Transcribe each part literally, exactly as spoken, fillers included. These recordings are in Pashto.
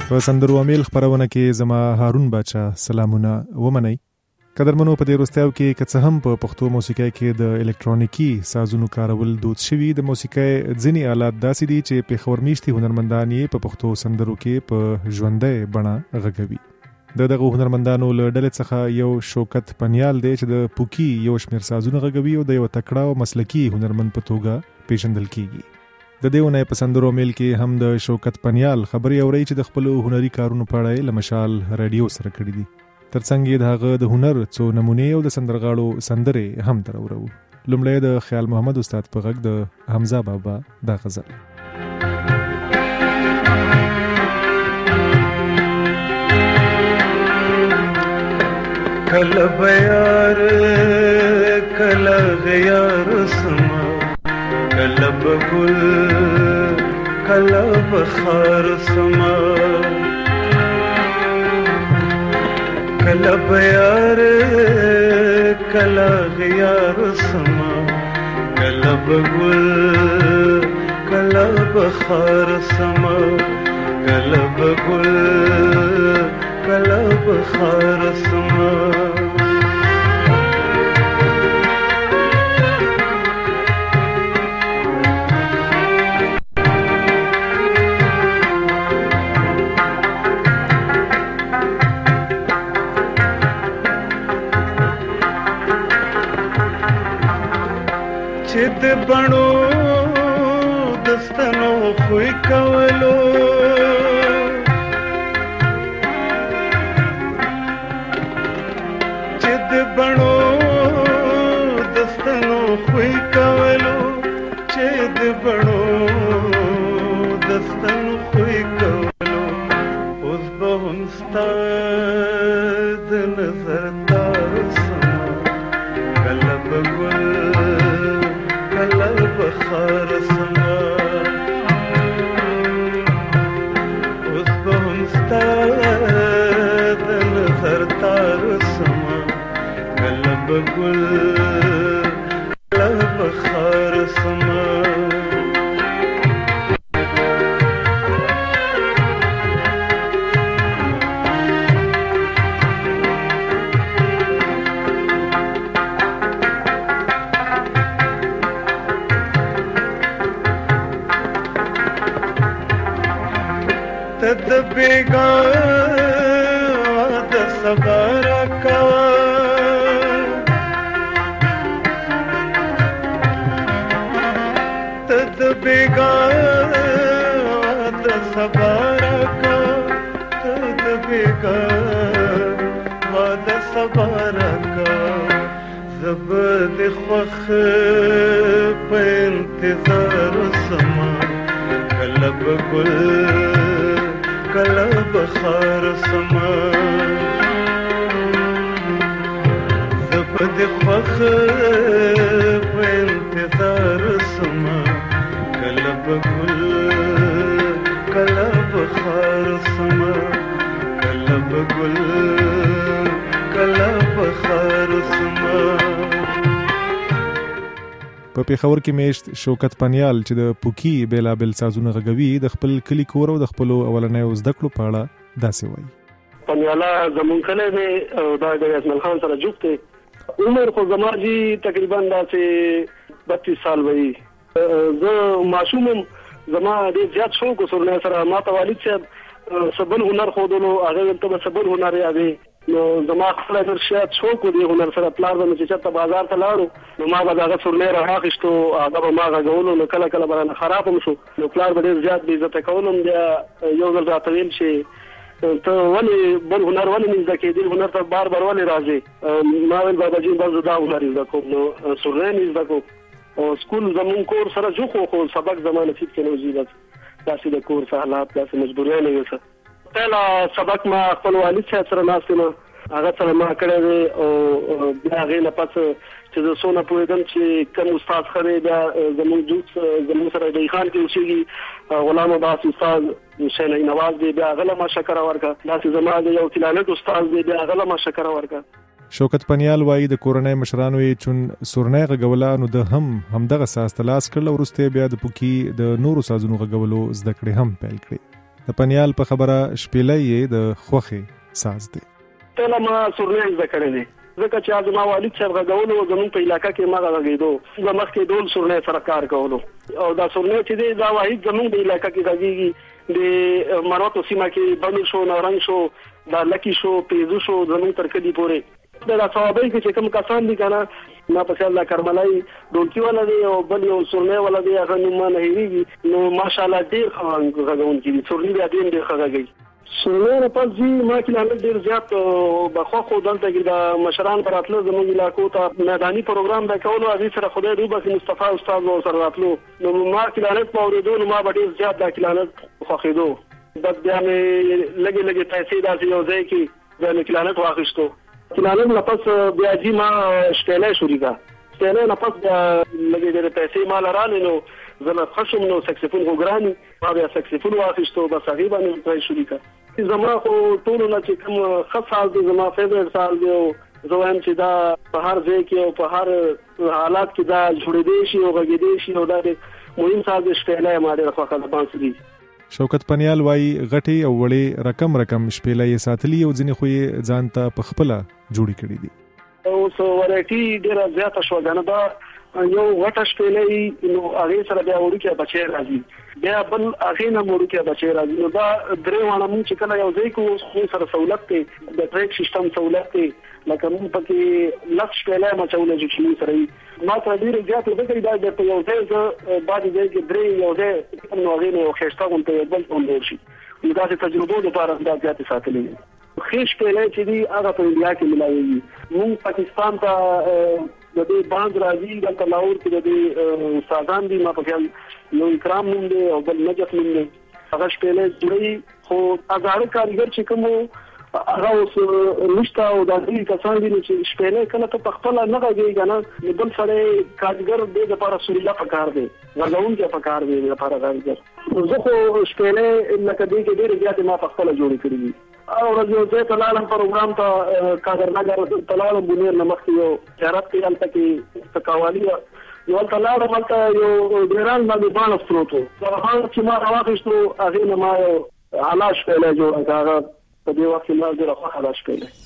په سندرو امیل خبرونه کې زما هارون باچا سلامونه ومنئ. قدرمنو په دې وروستیو کې که څه هم په پښتو موسیقۍ کې د الکترونیکي سازونو کارول دود شوي، د موسیقۍ ځینې آلات داسې دي چې پېښور میشتي هنرمندان یې په پښتو سندرو کې په ژوندۍ بڼه غږوي. د دغه هنرمندانو له ډلې څخه یو شوکت پنیال دی چې د پوکي یو شمېر سازونه غږوي او د یو تکړه او مسلکي هنرمند په توګه پیژندل کیږي. د دې ونې په سندرو میل کې هم د شوکت پنیال خبرې اوري چې د خپل هنري کارونو په اړه له مشال رادیو سره کړي دي. ترڅنګ یې د هغه د هنر څو نمونې او د سندرغاړو سندرې هم در اورو. لومړی د خیال محمد استاد په غږ د حمزه بابا دا غزل. کله بیار کله غیار سما، کله بگل کله بخار سما، کله بیار کله غیار سما، کله بگل کله بخار سما، کله بگل کله بخار سما. چد بڼو دستنو خوی کولو، چد بڼو دستنو خوی کولو، چد بڼو دستنو خوی کولو. اوس به هم ستا د نظر تار سما، کله به ګل کله بخار سما. اوس به هم ستا د نظر تار سما، کله به ګل کله بخار سما. تد بیگا د صبر کا، تد بیگا د صبر کا، تد بیگا د صبر کا. زبد خوخ په انتظار سما، کله بگل کله بخار سما. زبد خوخ په انتظار سما، کله بگل کله بخار سما، کله بگل کله بخار سما. په پېښور کې میشت شوکت پنیال چې د پوکي بیلابل سازونه غږوي د خپل کلي کور او د خپلو اولنیو زده کړو په اړه داسې وایي. پنیاله زمون کلی دی او دا د اسماعیل خان سره جوخت دی. عمر خو زما جي تقریبا داسې بتیس سال وي. زه معصوم زما ډېر زیات شوق سره سره ما ته والد صاحب سبل هنر ښودلو، هغه ته به سبل هنر یادې. نو زما خپل ډېر زیات شوق دی هنر سره. پلار به مې چې چېرته بازار ته لاړو نو ما به د هغه سورلی راواخېستو، هغه به ما غږولو. نو کله کله به رانه خراب هم شو، نو پلار به ډېر زیات بې عزته کولم. بیا یو ځل راته ویل چې ته ولې بل هنر ولې نه زده کېدې، هنر ته بار بار ولې راځې؟ ما ویل باباجي بس زه دا هنر زده کوم. نو سورلی مې زده کوم او سکول زمون کور سره جوخ و، خو سبق زما نصیب کې نه وځي. بس داسې د کور څه حالات، داسې مجبوریانې وې. څه پهله سبق ما خپل والد صاحب سره ناست یم، هغه سره ما کړی دی. او بیا هغې نه پس چې زه څونه پوهېدم چې کوم استاد ښه دی، بیا زموږ جوس زموږ سره ډهي خان کې اوسېږي غلام عباس استاد حسین نواز دی، بیا هغه له ما شکره ورکړه. داسې زما د یو تلالت استاد دی، بیا هغه له ما شکره ورکړه. شوکت پنیال وایي د کورنۍ مشرانو یې چون سورنۍ غږوله نو د هم همدغه ساز ته لاس کړل او وروسته بیا د پوکي د نورو سازونو غږولو زده کړې هم پیل کړې. د پنیال په خبره شپېلۍ د خوخې ساز دی. تله ما سورنۍ زده کړی دی ځکه چې زما والد صاحب غږولو زموږ په علاقه کې ما غږېدو زه مخکې ډول سورنۍ سره کار کولو او دا سورنۍ چې دی دا واحد زموږ د علاقه کې غږېږي د مروتو سیمه کې بنو شو نورنګ شو دا لکی شو پیزو شو زموږ تر کلي پورې دا صوابۍ کې چې کوم کسان دي کنه ما په خیال دا کرملای ډولکی ولا دی او بل یو سورنۍ ولا دی هغه نو ما نه هېږي نو ماشاءالله ډېر غږونکي دي سورنۍ بیا ډېر ښه غږوي. سورنۍ په ځي ما کې لاندې ډېر زیات بخوا خو دلته کې د مشران پر راتلو زموږ علاقو ته میداني پروګرام د کولو هغه سره خدای دوی بس مصطفی استاد نو سره راتلو نو ما کې لاندې په اوریدو نو ما ډېر زیات د کلانت خوښېدو بس بیا مې لګي لګي پیسې داسې یو ځای کې د کلانت واخیستو کلانت نه پس بیا جی ما شپېلۍ شروع کړه شپېلۍ نه پس بیا لګي ډېر پیسې ما لرانې نو زما خشم نو سکسفون وګراني ما بیا سکسفون واخیستو بس هغه باندې پرې شروع کړه. زما خو ټول نه چې کوم ښه سال دی زما فیوریټ سال دی او زه وایم چې دا په هر ځای کې او په هر حالات کې دا جوړېدی شي او غږېدی شي او دا مهم سال دی شپېلۍ ما ډېره خوښه ده بانسري. شوکت پنیال وایي غټې او وړې رقم رقم شپېلۍ ساتلي او ځینې خو یې ځان ته په خپله جوړې کړي دي. اوس ورایټي ډېره زیاته شوه ګنه دا یو غټه شپېلۍ نو هغې سره بیا وړوکی بچی راځي بیا بل هغې نه وړوکی بچی راځي نو دا درې واړه مونږ چې کله یو ځای کوو اوس سره سهولت دی د ټریک سیسټم سهولت دی لکه مونږ پکې لس شپېلۍ مچولی شو چې مونږ سره وي ما سره ډېرې زیاتې ځکه دا درته یو ځای زه بعضې ځای کې درې یو ځای نو هغې نه یو ښایسته غونته یو بل غونډ شي نو داسې تجربو دپاره دا زیاتې ساتلې دي. ښې شپېلۍ چې دي هغه په انډیا کې ملاویږي مونږ پاکستان ته د دې باند راځي دلته لاهور کې د دې استادان دي ما په خیال یو اکرام نوم دی او بل نجف نوم دی هغه شپېلۍ جوړوي خو هزاره کارګر چې کوم هغه اوس نشته او دا ډېر کسان دي چې شپېلۍ کله ته په خپله نه غږېږي که نه نو بل سړی کارګر دې دپاره سوریله پکار دی غږونکی پکار دی دې لپاره کارګر زه خو شپېلۍ لکه دې کې ډېرې زیاتې ما په خپله جوړې کړي دي او ورځ یو ځای ته لاړم پروګرام ته کاغرنګر ته لاړم بونیر نه مخکې یو زیارت کې هلته کې تکاوالي وه نو هلته لاړم هلته یو ډېران باندې باڼه پروت و هغه چې ما راواخېستو هغې نه ما یو اعلی شپېلۍ جوړه کړه هغه په دې وخت کې ما ډېره خوښه ده شپېلۍ.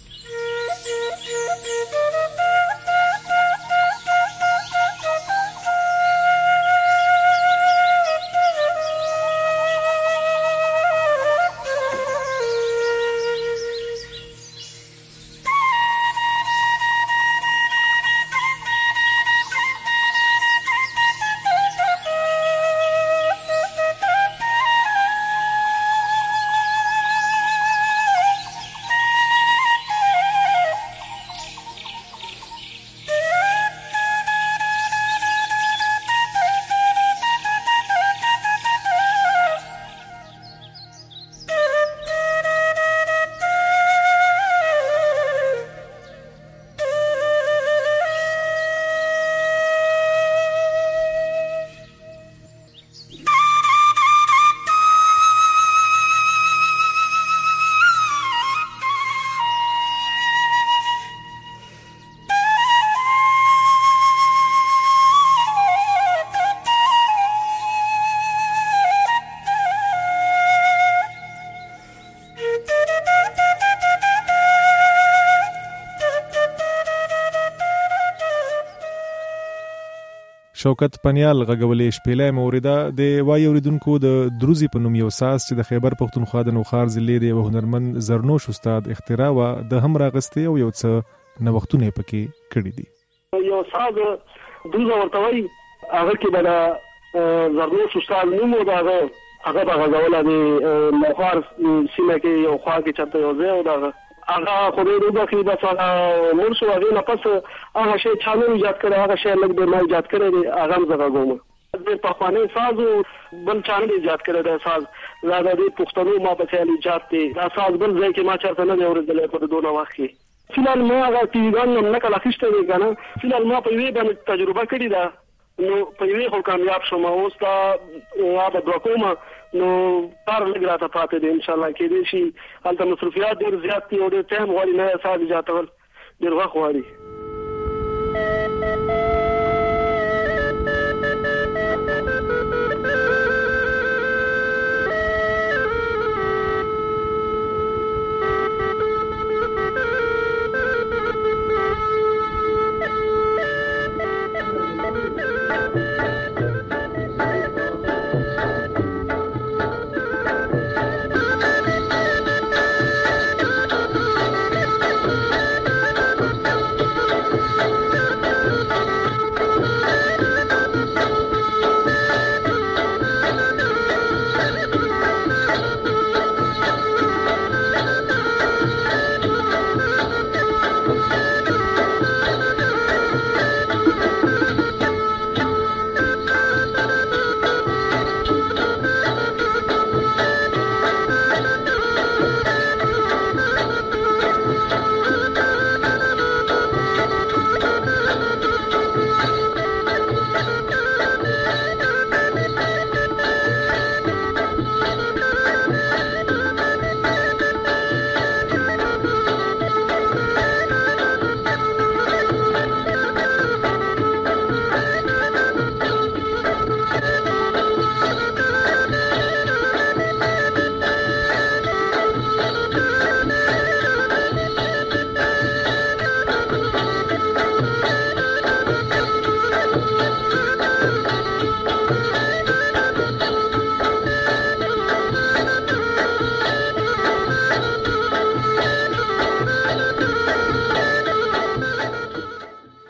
شوکت پنیال غږولې شپېلۍ موریده د وایي اوریدونکو د دروزي په نوم یو ساز چې د خیبر پښتونخوا د نوخار ضلع د یو هنرمند زرنوش استاد اختراع و د هم راغستې او یو څه نوښتونه پکې کړي دي. یو ساز دروزه ورته وایي هغه کې به د زرنوش استاد نوم و د هغه هغه به غږوله د نوخار سیمه کې یو خوا کې چېرته یو ځای و د هغه هغه خدای دې وبخښي بس هغه مړ شو هغې نه پس هغه شی چا نه ایجاد کړی هغه شی لږ ډېر ما ایجاد کړی دی هغه هم زه غږوم ډېر پخوانی ساز و بل چا نه ایجاد کړی دی ساز دا د دې پښتنو ما په خیال ایجاد دی دا ساز بل ځای کې ما چېرته نه دی اورېدلی په دونه وخت کې فیلحال ما هغه ټي ویګان هم نقل اخیستی دی که نه فیلحال ما په یوې باندې تجربه کړې ده نو په یوې خو کامیاب شوم اوس دا هغه دوه کومه نو کار لږ راته پاتې دی انشاءالله کېدای شي هلته مصروفیات ډېر زیات دي او ډېر ټایم غواړي نوی ساز ایجادول ډېر وخت غواړي.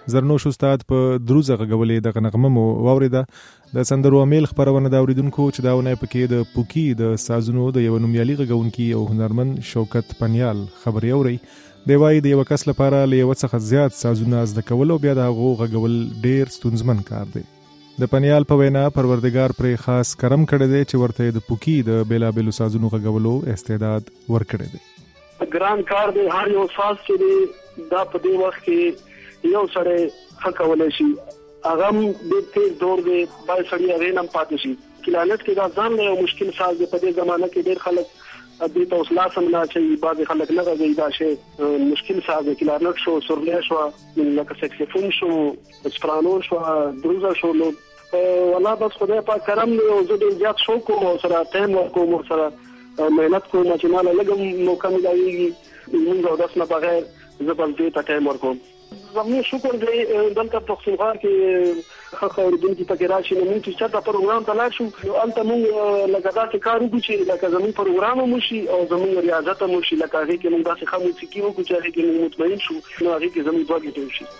زرنوش استاد په دروزه غږولې د نغمه مو واوریده. د سندرو امیل خبرونه دا اوریدونکو چې دا ونه پکې د پوکی د سازونو د یو نومیالي غږونکي او هنرمن شوکت پنیال خبري اوري. دی وايي د یو کس لپاره له یو څخه زیات سازونه زده کول او بیا د هغو غږول ډیر ستونزمن کار دی. د پنیال په وینا پروردګار پر خاص کرم کړی دی چې ورته د پوکی د بیلابېلو سازونو غږولو استعداد ورکړی دی. ګران کار دی، هر یو ساز چې دی دا په دې وخت کې یو سړی ښه کولی شي، هغه هم ډېر تېز دور دی، باید سړي هغې نه هم پاتې شي. کلارنټ کې دا ځان له یو مشکل ساز دی. په دې زمانه کې ډېر خلک دې ته اوس لاس هم نه اچوي، بعضې خلک نه غږوي. دا شی مشکل ساز دی. کلارنټ شو، سورلی شوه، لکه سکسفون شو، سپرانو شوه، دروزه شو. نو والله بس خدای پاک کرم دی او زه ډېر زیات شوق کوم او سره ټایم ورکوم او سره مهنت کوم چې ماله لږ موقع میلاویږي لمونځ او اودس نه بغیر زه بس دې ته ټایم ورکوم. زموږ شکر دی دلته پښتونخوا کې ښه ښه اورېدونکي پکې راشي. نو موږ چې چېرته پروګرام ته لاړ شو نو هلته موږ لکه داسې کار وکړو چې لکه زموږ پروګرام هم وشي او زموږ ریاضت هم وشي. لکه هغې کې موږ داسې ښه موسیقي وکړو چې هغې کې موږ مطمئن شو نو هغې کې زموږ دوه ګټې وشي.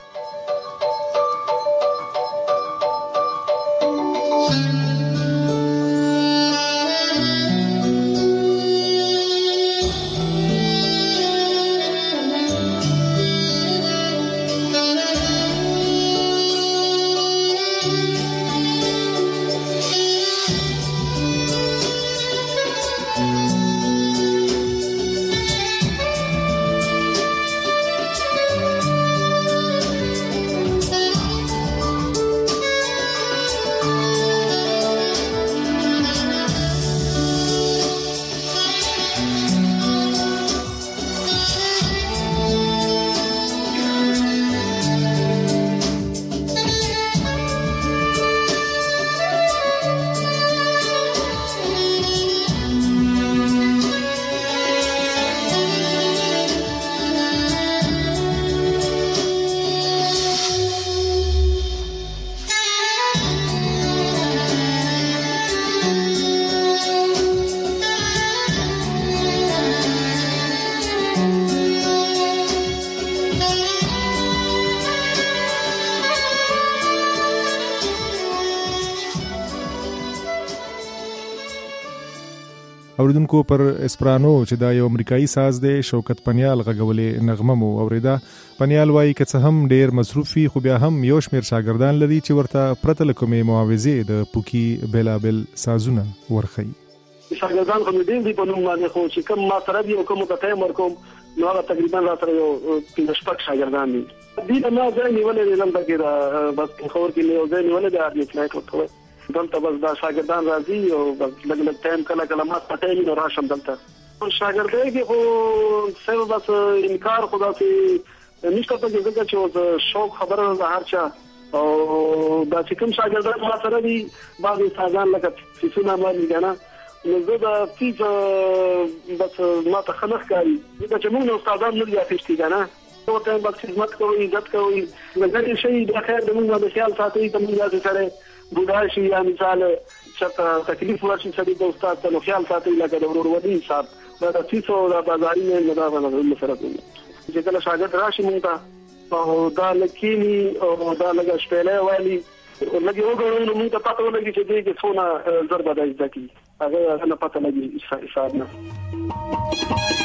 اوریدونکو پر اسپرانو چې دا یو امریکایي ساز دی شوکت پنیال غږولې نغمه مو اوریده. پنیال وایي که څه هم ډیر مصروف وي خو بیا هم یو شمېر شاګردان لري چې ورته پرته له کومې معاوضې د پوکي بیلابل سازونه ورښیي. شاګردان خو مې ډېر دي په نوم باندې، خو چې کوم ما سره دي او کومو ته ټایم ورکوم نو هغه تقریبا را سره یو پنځه شپږ شاګردان دي. دې ته ما ځای نیولی دی دلته کې دا بس پېښور کې مې یو ځای نیولی دی آرمي فلایټ ورته وایي. دلته بس دا شاګردان راځي او بس لږ لږ ټایم کله کله ما ته ټایم نو راشم دلته. شاګردۍ کې خو صرف بس انکار خو داسې نشته پکې ځکه چې اوس شوق خبره ده هر چا او دا چې کوم شاګردان ما سره دي بعضې استادان لکه فیسونه باندې که نه نو زه د فیس بس ما ته ښه نه ښکاري ځکه چې موږ نو استادان نه دي اخیستي که نه ورته بس خدمت کوئ عزت کوئ د ګټې شی بیا خیر د موږ باندې خیال ساتئ ته موږ داسې سړی بوډا شي یا مثال چېرته تکلیف ورشي سړي د استاد ته نو خیال ساتئ لکه د ورورولي حساب دا د فیس او د بازاري نه دا به سره کوي چې کله شاګرد راشي موږ ته او دا لږ کښېني او دا لږه شپېلی ویلي لږ یې وګڼو نو موږ ته پته ولګي چې دې کې څونه زر به دا زده کړي هغه هغه نه پته لګي حساب نه.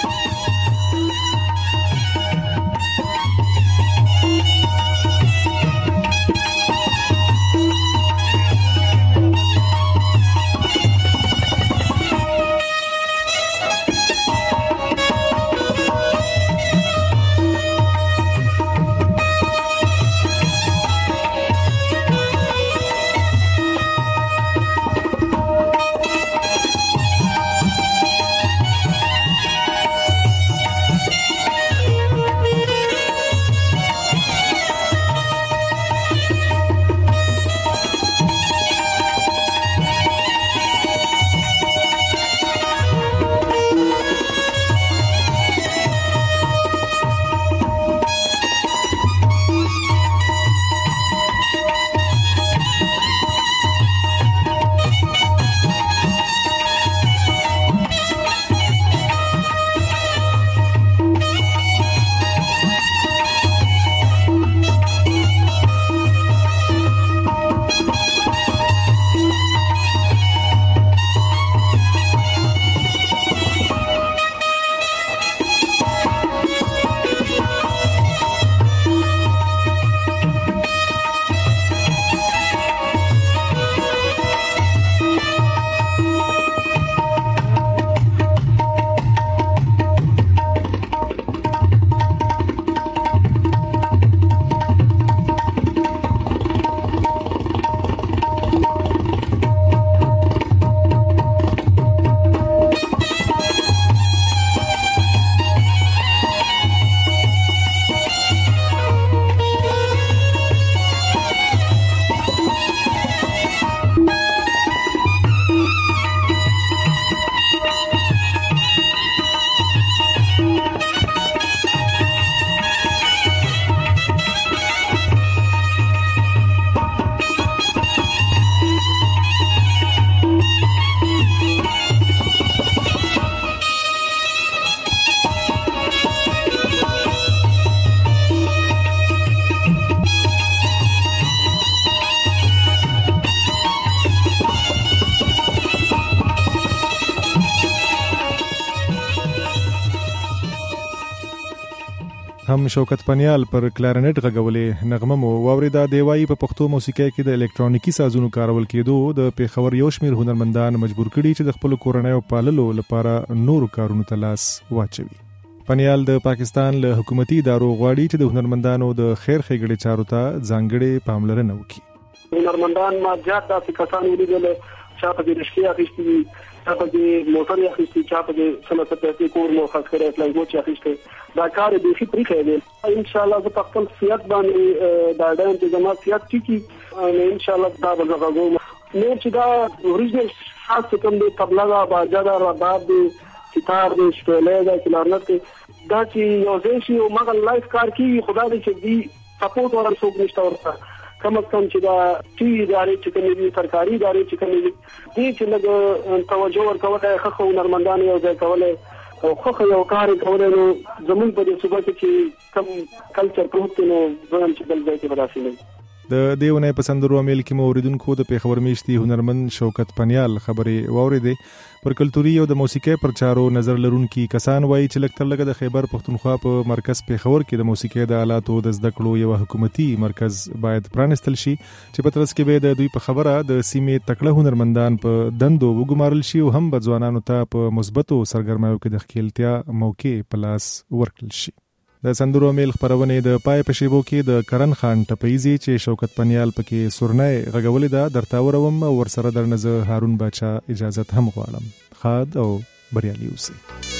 هم شوکت پنیال پر کلارنټ غږولې نغمه مو واوریدا دی وایي په پښتو موسیقۍ کې د الکترونیکي سازونو کارول کېدو د پیښور یو شمیر هنرمندان مجبور کړي چې د خپل کورنۍ او پاللو لپاره نورو کارونو ته لاس واچوي. پنیال د پاکستان له حکومتي ادارو غواړي چې د هنرمندانو د خیر ښېګړې چارو ته ځانګړې پاملرنه وکړي. هنرمندان ما زیات داسې کسان ولیدل چې په دې رښتیا اخیستي چا په دې موټر یې اخیستي چا په دې سمته پیسې کور مو خاص کړی فلایګو چې اخیسته دا کار دې شي پرې دی. ان شاء الله زه په خپل سیاست باندې دا ډایم چې زما سیاست ټیکی ان شاء الله دا به زغوم نو چې دا اوریجنل خاص کوم دې طبله دا باجا دا رباب دې ستار دې شپېلې دا کلارنټ دا چې یو ځای شي او مګر لایف کار کوي خدا دې چې دې سپورټ ورن څوک نشته ورته کم از کم چې دا ټي ادارې چې کومې دي سرکاري ادارې چې کومې دي دې چې لږ توجه ورکوله خو هنرمندان یو ځای کوله او خو یو کار کوله نو زموږ په دې صوبه کې چې کم کلچر پروت نو ځم چې بل ځای کې بداسي نه د دیونه په سندرو امیل کې مو اوریدونکو د پیښور میشتي هنرمند شوکت پنیال خبرې واوریدې پر کلتوري او د موسیقۍ پرچارو نظر لرونکي کسان وایي چې لکتر لګه د خیبر پښتونخوا په مرکز پیښور کې د موسیقۍ د آلاتو د زده کړو یو حکومتي مرکز باید پرانستل شي چې په ترڅ کې به د دوی په خبره د سیمې تکړه هنرمندان په دندو وګمارل شي او هم به ځوانانو ته په مثبتو سرګرمیو کې د ښکیلتیا موقع په لاس ورکړل شي. د سندرو میل خبرونه د پای په شیبو کې د کرن خان ټپیزي چې شوکت پنیال پکې سورنۍ غږولې ده درته وروم ورسره درنه هارون باچا اجازه هم غواړم. خاد او بریالي اوسئ.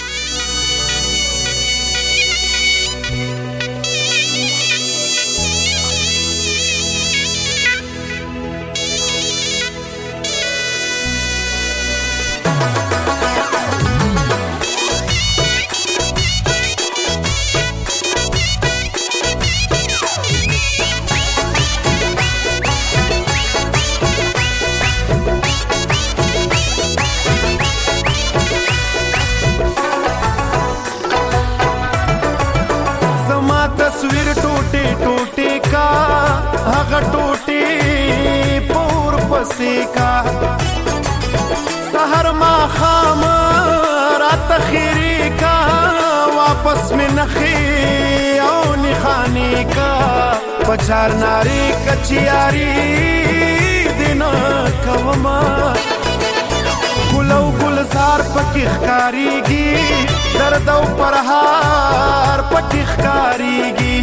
सहर मा खाम रात खीरी का वापस में नखी और निखानी का पचार नारी कचियारी दिन कवमा गुलौ गुलजार पकिख कारीगी दर्दौ परहार पकिख कारीगी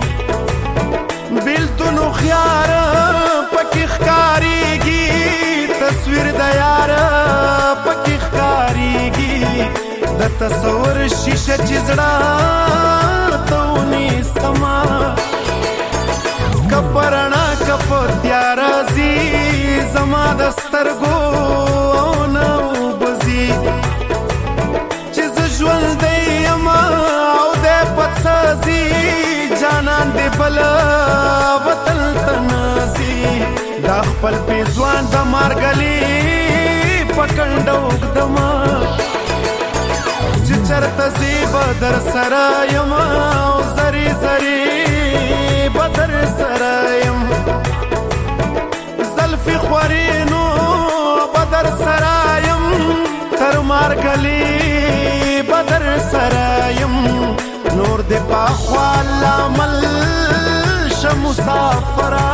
बिल तुनु खियार पकिख कारीगी تصویر د یار پکې ښکاریږي د تصور شیشه چې زړه ته ونیسما کپرنا کپ تیار زی زما د سترګو نه وبزي چې ز ژوندی یم او د پڅځي جانان دې بل وطن تنازي دا خپل پیزوان د مارګلی پکندو دما چې چرته زی بدر سرایم او زری زری بدر سرایم زلفی خورینو بدر سرایم تر مارګلی بدر سرایم نور د پاخوا لامل شمسافرا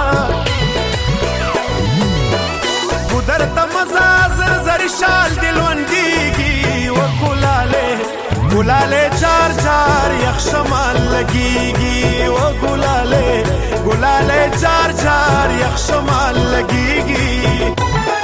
در تمزاز زر شال دلوندیگی و گلاله گلاله جار جار یخشمال لگیگی و گلاله گلاله جار جار یخشمال لگیگی